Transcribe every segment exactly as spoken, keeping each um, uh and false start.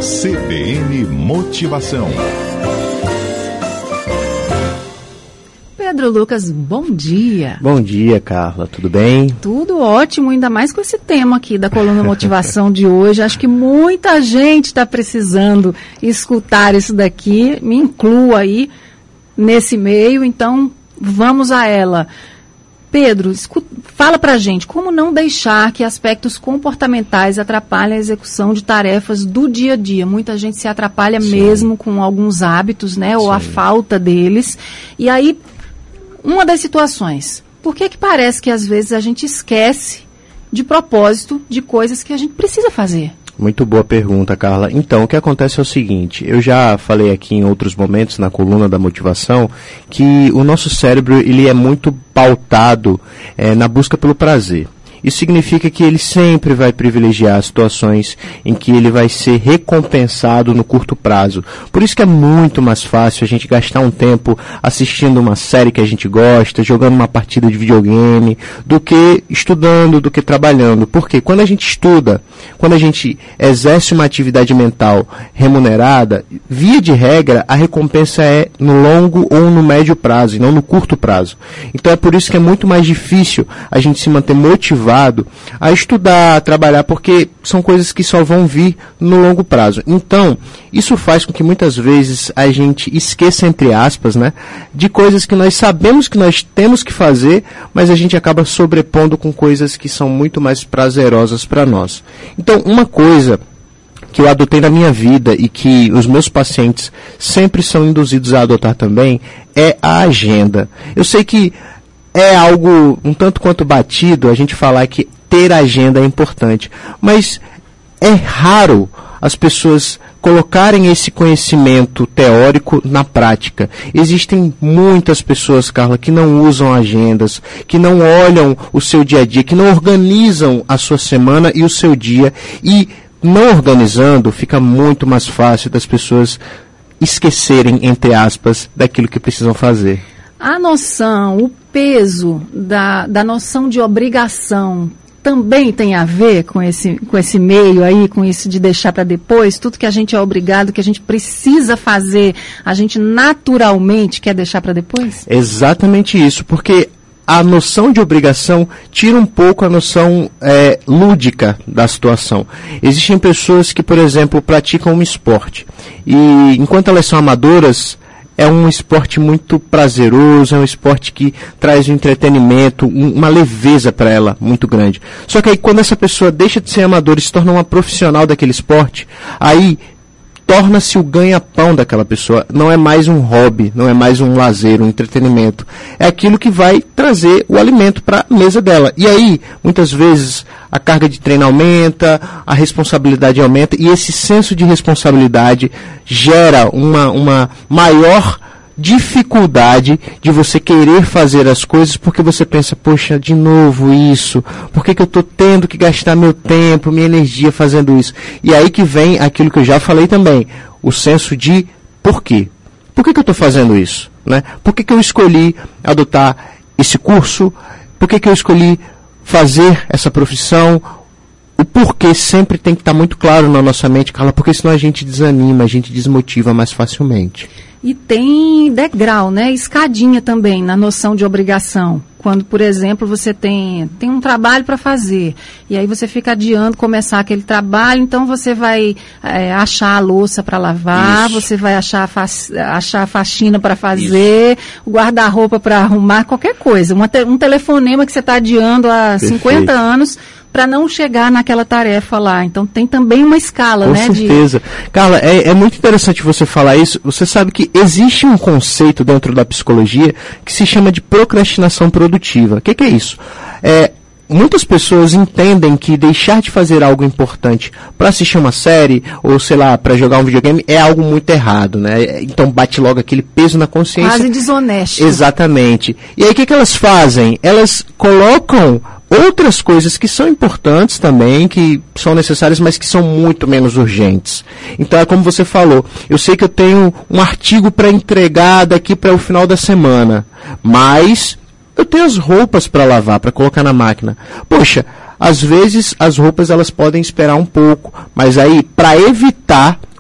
C B N Motivação. Pedro Lucas, bom dia. Bom dia, Carla, tudo bem? Tudo ótimo, ainda mais com esse tema aqui da coluna Motivação de hoje. Acho que muita gente está precisando escutar isso daqui, me incluo aí nesse meio, então vamos a ela. Pedro, escuta, fala pra gente, como não deixar que aspectos comportamentais atrapalhem a execução de tarefas do dia a dia? Muita gente se atrapalha Sim. mesmo com alguns hábitos, né, ou Sim. a falta deles. E aí, uma das situações, por que que parece que às vezes a gente esquece de propósito de coisas que a gente precisa fazer? Muito boa pergunta, Carla. Então, o que acontece é o seguinte, eu já falei aqui em outros momentos na coluna da motivação que o nosso cérebro ele é muito pautado é, na busca pelo prazer. Isso significa que ele sempre vai privilegiar situações em que ele vai ser recompensado no curto prazo. Por isso que é muito mais fácil a gente gastar um tempo assistindo uma série que a gente gosta, jogando uma partida de videogame, do que estudando, do que trabalhando. Porque quando a gente estuda, quando a gente exerce uma atividade mental remunerada, via de regra, a recompensa é no longo ou no médio prazo, e não no curto prazo. Então é por isso que é muito mais difícil a gente se manter motivado a estudar, a trabalhar, porque são coisas que só vão vir no longo prazo. Então, isso faz com que muitas vezes a gente esqueça, entre aspas, né, de coisas que nós sabemos que nós temos que fazer, mas a gente acaba sobrepondo com coisas que são muito mais prazerosas para nós. Então, uma coisa que eu adotei na minha vida e que os meus pacientes sempre são induzidos a adotar também é a agenda. Eu sei que é algo um tanto quanto batido a gente falar que ter agenda é importante, mas é raro as pessoas colocarem esse conhecimento teórico na prática. Existem muitas pessoas, Carla, que não usam agendas, que não olham o seu dia a dia, que não organizam a sua semana e o seu dia, e não organizando fica muito mais fácil das pessoas esquecerem, entre aspas, daquilo que precisam fazer. A noção, o peso da, da noção de obrigação também tem a ver com esse, com esse meio aí, com isso de deixar para depois? Tudo que a gente é obrigado, que a gente precisa fazer, a gente naturalmente quer deixar para depois? Exatamente isso, porque a noção de obrigação tira um pouco a noção é, lúdica da situação. Existem pessoas que, por exemplo, praticam um esporte e enquanto elas são amadoras, é um esporte muito prazeroso, é um esporte que traz um entretenimento, um, uma leveza para ela muito grande. Só que aí quando essa pessoa deixa de ser amadora e se torna uma profissional daquele esporte, aí torna-se o ganha-pão daquela pessoa. Não é mais um hobby, não é mais um lazer, um entretenimento. É aquilo que vai trazer o alimento para a mesa dela. E aí, muitas vezes, a carga de treino aumenta, a responsabilidade aumenta, e esse senso de responsabilidade gera uma, uma maior dificuldade de você querer fazer as coisas porque você pensa, poxa, de novo isso, por que que eu estou tendo que gastar meu tempo, minha energia fazendo isso? E aí que vem aquilo que eu já falei também, o senso de por quê? Por que que eu estou fazendo isso? Né? Por que que eu escolhi adotar esse curso? Por que que eu escolhi fazer essa profissão? O porquê sempre tem que estar muito claro na nossa mente, Carla, porque senão a gente desanima, a gente desmotiva mais facilmente. E tem degrau, né? Escadinha também na noção de obrigação. Quando, por exemplo, você tem, tem um trabalho para fazer, e aí você fica adiando começar aquele trabalho, então você vai é, achar a louça para lavar, Isso. você vai achar a, fa achar a faxina para fazer, Isso. o guarda-roupa para arrumar, qualquer coisa. Uma te um telefonema que você está adiando há Perfeito. cinquenta anos para não chegar naquela tarefa lá. Então tem também uma escala, Com né? Com certeza. De... Carla, é, é muito interessante você falar isso. Você sabe que existe um conceito dentro da psicologia que se chama de procrastinação produtiva. O que, que é isso? É, muitas pessoas entendem que deixar de fazer algo importante para assistir uma série ou, sei lá, para jogar um videogame é algo muito errado, né? Então bate logo aquele peso na consciência. Quase desonesto. Exatamente. E aí o que, que elas fazem? Elas colocam outras coisas que são importantes também, que são necessárias, mas que são muito menos urgentes. Então é como você falou, eu sei que eu tenho um artigo para entregar daqui para o final da semana, mas eu tenho as roupas para lavar, para colocar na máquina. Poxa, às vezes as roupas elas podem esperar um pouco, mas aí para evitar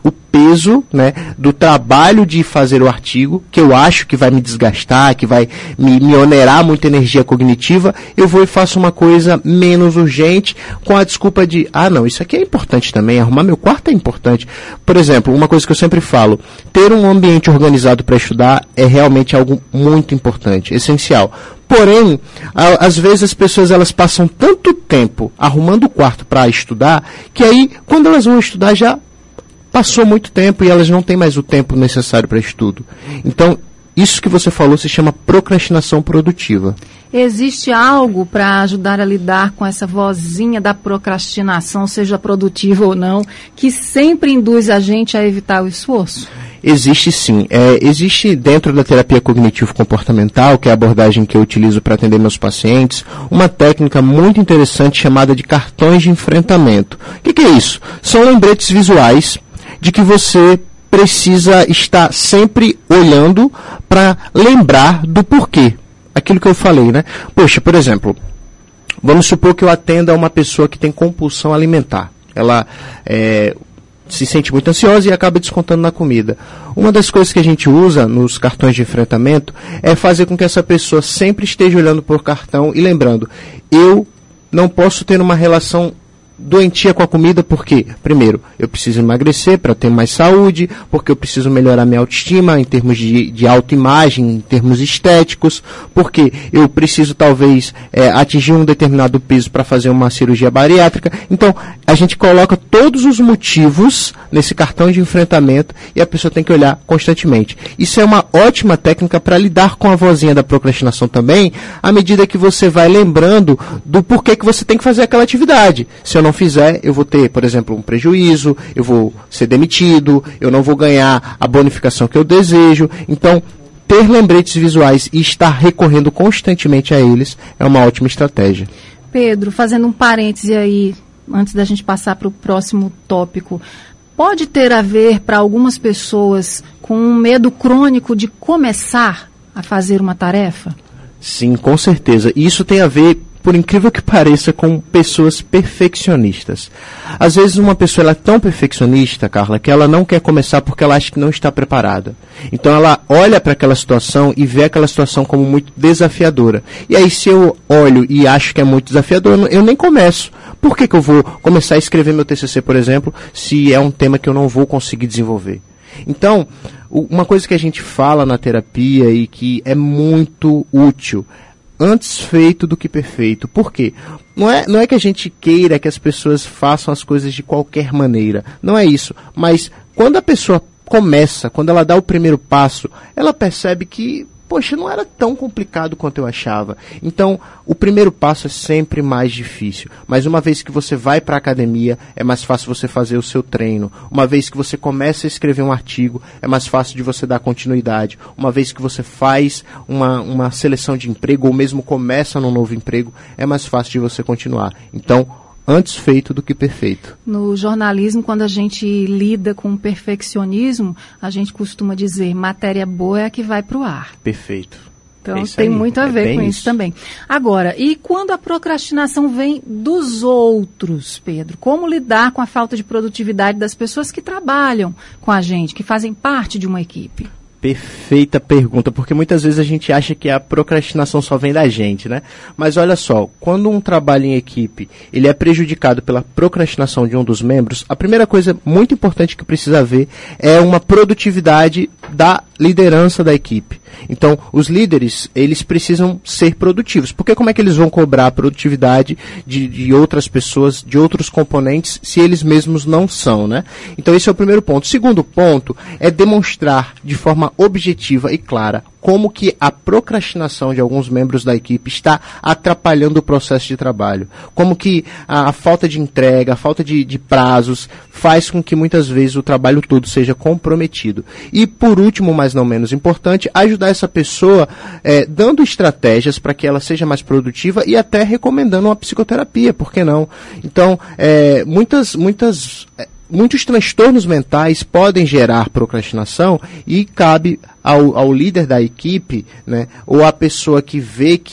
o peso, né, do trabalho de fazer o artigo, que eu acho que vai me desgastar, que vai me, me onerar muita energia cognitiva, eu vou e faço uma coisa menos urgente, com a desculpa de, ah não, isso aqui é importante também, arrumar meu quarto é importante. Por exemplo, uma coisa que eu sempre falo, ter um ambiente organizado para estudar é realmente algo muito importante, essencial. Porém, a, às vezes as pessoas elas passam tanto tempo arrumando o quarto para estudar, que aí, quando elas vão estudar, já passou muito tempo e elas não têm mais o tempo necessário para estudo. Então, isso que você falou se chama procrastinação produtiva. Existe algo para ajudar a lidar com essa vozinha da procrastinação, seja produtiva ou não, que sempre induz a gente a evitar o esforço? Existe sim. É, existe dentro da terapia cognitivo-comportamental, que é a abordagem que eu utilizo para atender meus pacientes, uma técnica muito interessante chamada de cartões de enfrentamento. O que, que é isso? São lembretes visuais de que você precisa estar sempre olhando para lembrar do porquê. Aquilo que eu falei, né? Poxa, por exemplo, vamos supor que eu atenda a uma pessoa que tem compulsão alimentar. Ela é, se sente muito ansiosa e acaba descontando na comida. Uma das coisas que a gente usa nos cartões de enfrentamento é fazer com que essa pessoa sempre esteja olhando por cartão e lembrando, eu não posso ter uma relação doentia com a comida porque, primeiro, eu preciso emagrecer para ter mais saúde, porque eu preciso melhorar minha autoestima em termos de, de autoimagem, em termos estéticos, porque eu preciso talvez é, atingir um determinado peso para fazer uma cirurgia bariátrica. Então, a gente coloca todos os motivos nesse cartão de enfrentamento e a pessoa tem que olhar constantemente. Isso é uma ótima técnica para lidar com a vozinha da procrastinação também, à medida que você vai lembrando do porquê que você tem que fazer aquela atividade. Se eu não fizer, eu vou ter, por exemplo, um prejuízo, eu vou ser demitido, eu não vou ganhar a bonificação que eu desejo. Então, ter lembretes visuais e estar recorrendo constantemente a eles é uma ótima estratégia. Pedro, fazendo um parêntese aí, antes da gente passar para o próximo tópico, pode ter a ver para algumas pessoas com um medo crônico de começar a fazer uma tarefa? Sim, com certeza. E isso tem a ver, por incrível que pareça, com pessoas perfeccionistas. Às vezes uma pessoa ela é tão perfeccionista, Carla, que ela não quer começar porque ela acha que não está preparada. Então ela olha para aquela situação e vê aquela situação como muito desafiadora. E aí se eu olho e acho que é muito desafiador, eu nem começo. Por que que eu vou começar a escrever meu T C C, por exemplo, se é um tema que eu não vou conseguir desenvolver? Então, uma coisa que a gente fala na terapia e que é muito útil, antes feito do que perfeito. Por quê? Não é, não é que a gente queira que as pessoas façam as coisas de qualquer maneira. Não é isso. Mas quando a pessoa começa, quando ela dá o primeiro passo, ela percebe que, poxa, não era tão complicado quanto eu achava. Então, o primeiro passo é sempre mais difícil. Mas uma vez que você vai para a academia, é mais fácil você fazer o seu treino. Uma vez que você começa a escrever um artigo, é mais fácil de você dar continuidade. Uma vez que você faz uma, uma seleção de emprego, ou mesmo começa num novo emprego, é mais fácil de você continuar. Então, antes feito do que perfeito. No jornalismo, quando a gente lida com o perfeccionismo, a gente costuma dizer, matéria boa é a que vai para o ar. Perfeito. Então é tem aí. muito a é ver com isso, isso também. Agora, e quando a procrastinação vem dos outros, Pedro? Como lidar com a falta de produtividade das pessoas que trabalham com a gente, que fazem parte de uma equipe? Perfeita pergunta, porque muitas vezes a gente acha que a procrastinação só vem da gente, né? Mas olha só, quando um trabalho em equipe ele é prejudicado pela procrastinação de um dos membros, a primeira coisa muito importante que precisa haver é uma produtividade da liderança da equipe. Então, os líderes, eles precisam ser produtivos, porque como é que eles vão cobrar a produtividade de, de outras pessoas, de outros componentes, se eles mesmos não são, né? Então, esse é o primeiro ponto. O segundo ponto é demonstrar de forma objetiva e clara como que a procrastinação de alguns membros da equipe está atrapalhando o processo de trabalho. Como que a, a falta de entrega, a falta de, de prazos faz com que muitas vezes o trabalho todo seja comprometido. E por último, mas não menos importante, ajudar essa pessoa é, dando estratégias para que ela seja mais produtiva e até recomendando uma psicoterapia, por que não? Então, é, muitas, muitas... É, Muitos transtornos mentais podem gerar procrastinação e cabe ao, ao líder da equipe, né, ou à pessoa que vê que,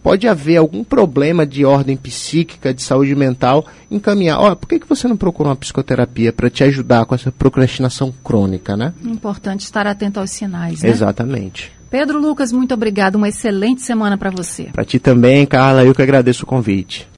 pode haver algum problema de ordem psíquica, de saúde mental, encaminhar. Ó, por que, que você não procura uma psicoterapia para te ajudar com essa procrastinação crônica, né? Importante estar atento aos sinais, né? Exatamente. Pedro Lucas, muito obrigado. Uma excelente semana para você. Para ti também, Carla, eu que agradeço o convite.